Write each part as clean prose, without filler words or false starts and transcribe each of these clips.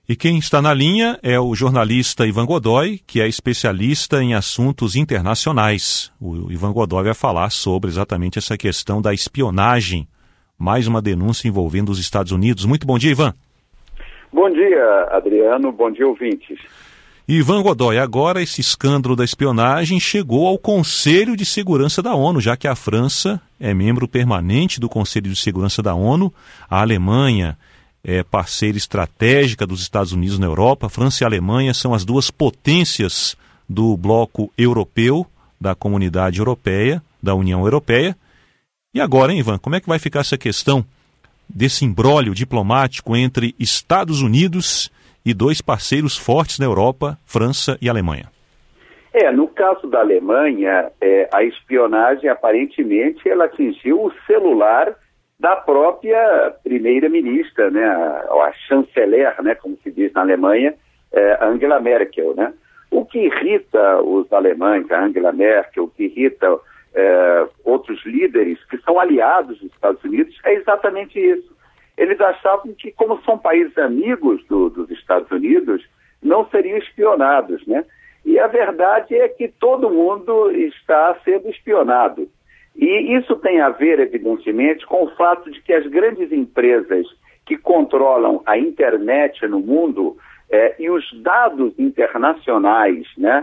E quem está na linha é o jornalista Ivan Godoy, que é especialista em assuntos internacionais. O Ivan Godoy vai falar sobre exatamente essa questão da espionagem, mais uma denúncia envolvendo os Estados Unidos. Muito bom dia, Ivan. Bom dia, Adriano. Bom dia, ouvintes. Ivan Godoy, agora esse escândalo da espionagem chegou ao Conselho de Segurança da ONU, já que a França é membro permanente do Conselho de Segurança da ONU, a Alemanha é parceira estratégica dos Estados Unidos na Europa. A França e a Alemanha são as duas potências do bloco europeu, da Comunidade Europeia, da União Europeia. E agora, hein, Ivan, como é que vai ficar essa questão desse imbróglio diplomático entre Estados Unidos e dois parceiros fortes na Europa, França e Alemanha? No caso da Alemanha, a espionagem, aparentemente, ela atingiu o celular da própria primeira-ministra, né, a chanceler, né, como se diz na Alemanha, Angela Merkel, né? O que irrita os alemães, a Angela Merkel, o que irrita outros líderes que são aliados dos Estados Unidos, é exatamente isso. Eles achavam que, como são países amigos dos Estados Unidos, não seriam espionados, né? E a verdade é que todo mundo está sendo espionado. E isso tem a ver, evidentemente, com o fato de que as grandes empresas que controlam a internet no mundo e os dados internacionais, né,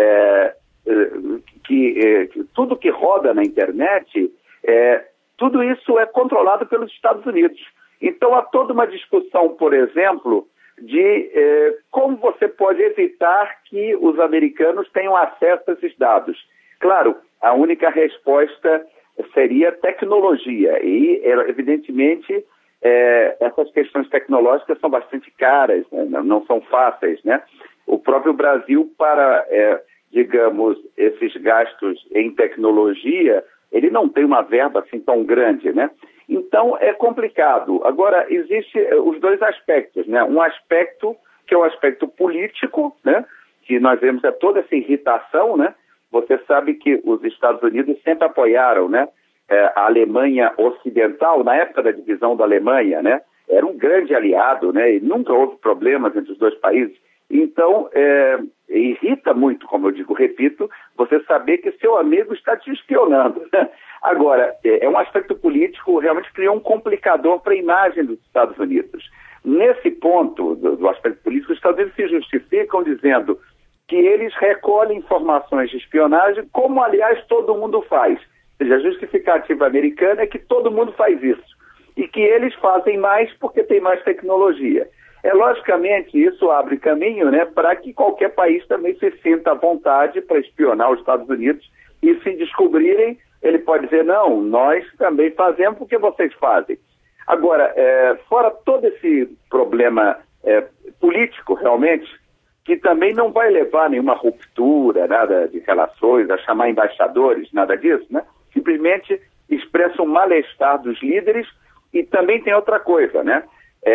tudo que roda na internet, tudo isso é controlado pelos Estados Unidos. Então há toda uma discussão, por exemplo, de como você pode evitar que os americanos tenham acesso a esses dados. Claro, a única resposta seria tecnologia e, evidentemente, essas questões tecnológicas são bastante caras, né? Não são fáceis, né? O próprio Brasil, para, digamos, esses gastos em tecnologia, ele não tem uma verba assim tão grande, né? Então, é complicado. Agora, existem os dois aspectos, né? Um aspecto que é o aspecto político, né? Que nós vemos toda essa irritação, né? Você sabe que os Estados Unidos sempre apoiaram, né, a Alemanha Ocidental, na época da divisão da Alemanha, né? Era um grande aliado, né? E nunca houve problemas entre os dois países. Então, irrita muito, como eu digo, repito, você saber que seu amigo está te espionando. Agora, é um aspecto político, realmente criou um complicador para a imagem dos Estados Unidos. Nesse ponto do aspecto político, os Estados Unidos se justificam dizendo que eles recolhem informações de espionagem, como, aliás, todo mundo faz. Ou seja, a justificativa americana é que todo mundo faz isso. E que eles fazem mais porque tem mais tecnologia. Logicamente, isso abre caminho, né, para que qualquer país também se sinta à vontade para espionar os Estados Unidos. E se descobrirem, ele pode dizer, não, nós também fazemos porque vocês fazem. Agora, fora todo esse problema político, realmente, que também não vai levar a nenhuma ruptura, nada de relações, a chamar embaixadores, nada disso, né? Simplesmente expressa um mal-estar dos líderes e também tem outra coisa, né?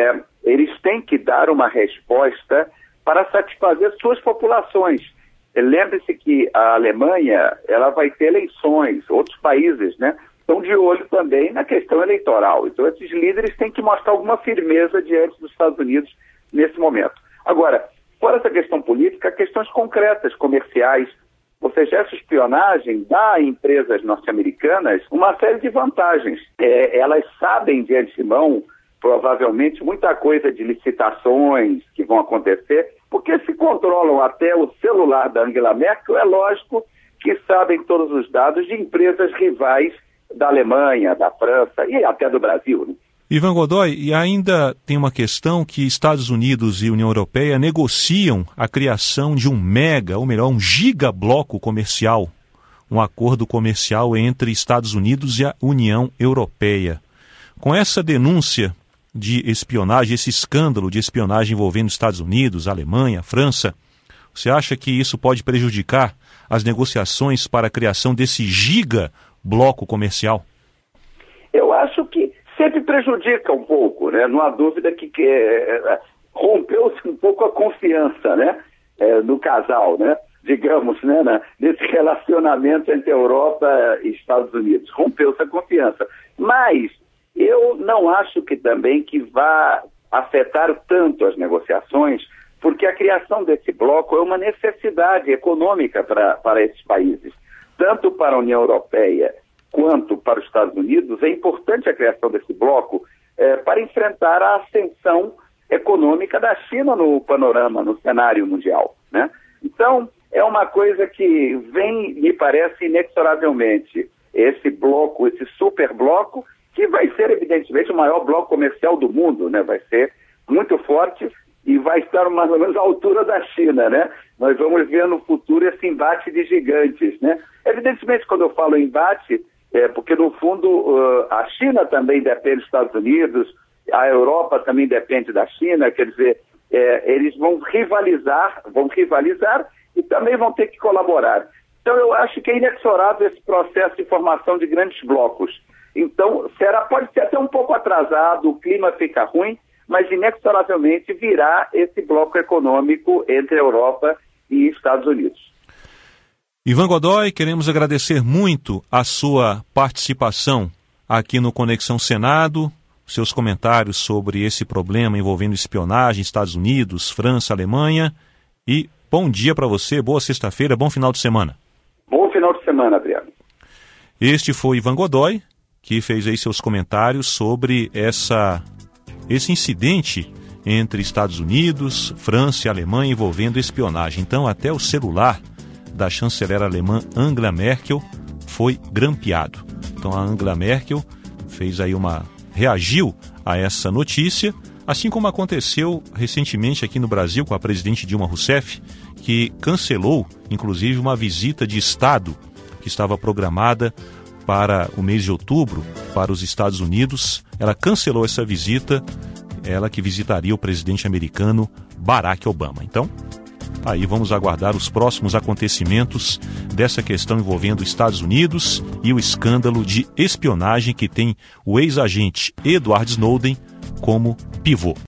Eles têm que dar uma resposta para satisfazer suas populações. Lembre-se que a Alemanha, ela vai ter eleições, outros países, né? Estão de olho também na questão eleitoral. Então esses líderes têm que mostrar alguma firmeza diante dos Estados Unidos nesse momento. Agora, fora essa questão política, questões concretas, comerciais, ou seja, essa espionagem dá a empresas norte-americanas uma série de vantagens. Elas sabem de antemão, provavelmente, muita coisa de licitações que vão acontecer, porque se controlam até o celular da Angela Merkel, é lógico que sabem todos os dados de empresas rivais da Alemanha, da França e até do Brasil, né? Ivan Godoy, e ainda tem uma questão que Estados Unidos e União Europeia negociam a criação de um gigabloco comercial, um acordo comercial entre Estados Unidos e a União Europeia. Com essa denúncia de espionagem, esse escândalo de espionagem envolvendo Estados Unidos, Alemanha, França, você acha que isso pode prejudicar as negociações para a criação desse gigabloco comercial? Eu acho que sempre prejudica um pouco, né? Não há dúvida que rompeu-se um pouco a confiança, né? No casal, né? Digamos, né? Nesse relacionamento entre Europa e Estados Unidos. Rompeu-se a confiança. Mas eu não acho que também que vá afetar tanto as negociações, porque a criação desse bloco é uma necessidade econômica para esses países. Tanto para a União Europeia quanto para os Estados Unidos, é importante a criação desse bloco para enfrentar a ascensão econômica da China no panorama, no cenário mundial, né? Então, é uma coisa que vem, me parece, inexoravelmente, esse bloco, esse super bloco, que vai ser, evidentemente, o maior bloco comercial do mundo, né? Vai ser muito forte e vai estar mais ou menos à altura da China, né? Nós vamos ver no futuro esse embate de gigantes, né? Evidentemente, quando eu falo embate, porque, no fundo, a China também depende dos Estados Unidos, a Europa também depende da China, quer dizer, eles vão rivalizar e também vão ter que colaborar. Então, eu acho que é inexorável esse processo de formação de grandes blocos. Então, pode ser até um pouco atrasado, o clima fica ruim, mas inexoravelmente virá esse bloco econômico entre a Europa e Estados Unidos. Ivan Godoy, queremos agradecer muito a sua participação aqui no Conexão Senado, seus comentários sobre esse problema envolvendo espionagem, Estados Unidos, França, Alemanha, e bom dia para você, boa sexta-feira, bom final de semana. Bom final de semana, Adriano. Este foi Ivan Godoy, que fez aí seus comentários sobre esse incidente entre Estados Unidos, França e Alemanha envolvendo espionagem. Então, até o celular da chanceler alemã Angela Merkel foi grampeado. Então, a Angela Merkel reagiu a essa notícia, assim como aconteceu recentemente aqui no Brasil com a presidente Dilma Rousseff, que cancelou, inclusive, uma visita de Estado que estava programada para o mês de outubro para os Estados Unidos. Ela cancelou essa visita, ela que visitaria o presidente americano Barack Obama. Então, aí vamos aguardar os próximos acontecimentos dessa questão envolvendo os Estados Unidos e o escândalo de espionagem que tem o ex-agente Edward Snowden como pivô.